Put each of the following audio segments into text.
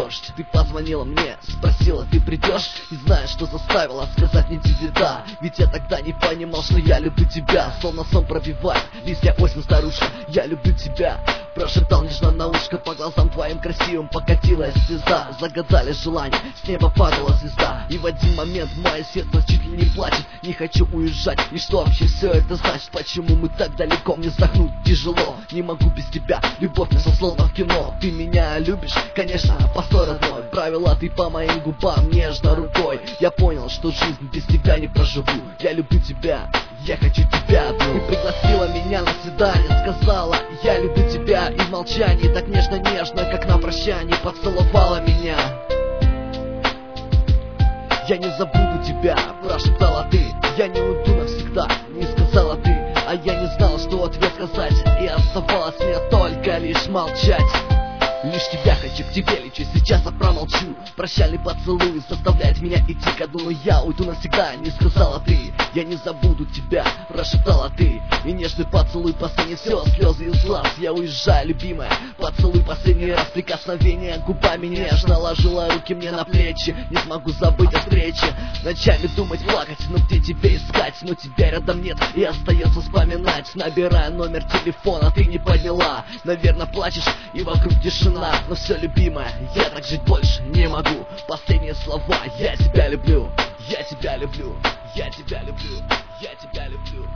дождь. Ты позвонила мне, спросила, ты придешь? Не знаю, что заставила сказать мне тебе да. Ведь я тогда не понимал, что я люблю тебя. Словно сон пробивает листья осень старушка. Я люблю тебя, прошептал нежно на ушко. По глазам твоим красивым покатилась слеза. Загадали желание, с неба падала звезда. И в один момент мое сердце чуть ли не плачет. Не хочу уезжать, и что вообще все это значит? Почему мы так далеко, мне вздохнуть тяжело. Не могу без тебя, любовь наша словно в кино. Ты меня любишь? Конечно, постой, родной. Правила ты по моим губам нежно рукой. Я понял, что жизнь без тебя не проживу. Я люблю тебя, я хочу тебя одну. Ты пригласила меня на свидание, сказала, я люблю тебя. И в молчании так нежно-нежно, как на прощании, поцеловала меня. Я не забуду тебя, прошептала ты. Я не уйду навсегда, не сказала ты. А я не знал, что ответ сказать. И оставалось мне только лишь молчать. Лишь тебя хочу, к тебе лечу, сейчас я промолчу. Прощальный поцелуй заставляет меня идти ко дну. Но я уйду навсегда, не сказала ты. Я не забуду тебя, прошептала ты. И нежный поцелуй последний, все, слезы из глаз. Я уезжаю, любимая, поцелуй последний раз. Прикосновение губами нежно ложила руки мне на плечи. Не смогу забыть о встрече, ночами думать, плакать. Но где тебя искать, но тебя рядом нет. И остается вспоминать, набирая номер телефона, ты не подняла. Наверное, плачешь и вокруг тишина. Но все, любимая, я так жить больше не могу. Последние слова, я тебя люблю. Я тебя люблю, я тебя люблю, я тебя люблю.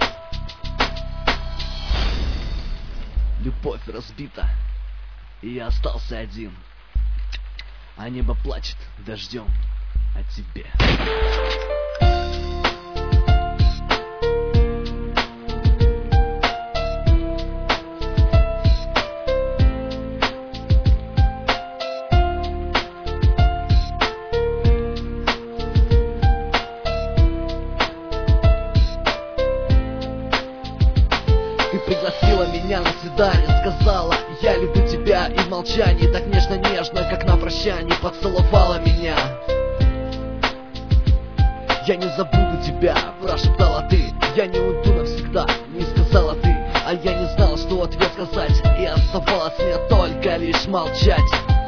Любовь разбита, и я остался один. А небо плачет дождем о тебе. Ты пригласила меня на свидание, сказала, я люблю тебя. И в молчании так нежно-нежно, как на прощании, поцеловала меня. Я не забуду тебя, прошептала ты. Я не уйду навсегда, не сказала ты. А я не знал, что ответ сказать. И оставалось мне только лишь молчать.